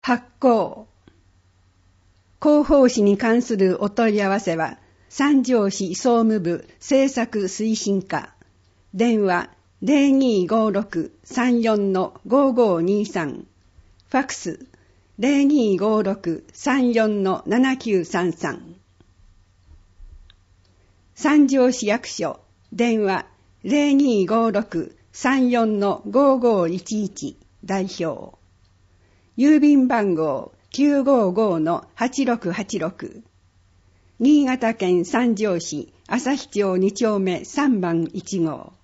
発行。広報誌に関するお問い合わせは、三条市総務部政策推進課。電話 0256-34-5523。ファクス 0256-34-7933。三条市役所。電話 0256-34-5511。代表。郵便番号 955-8686。新潟県三条市朝日町2丁目3番1号。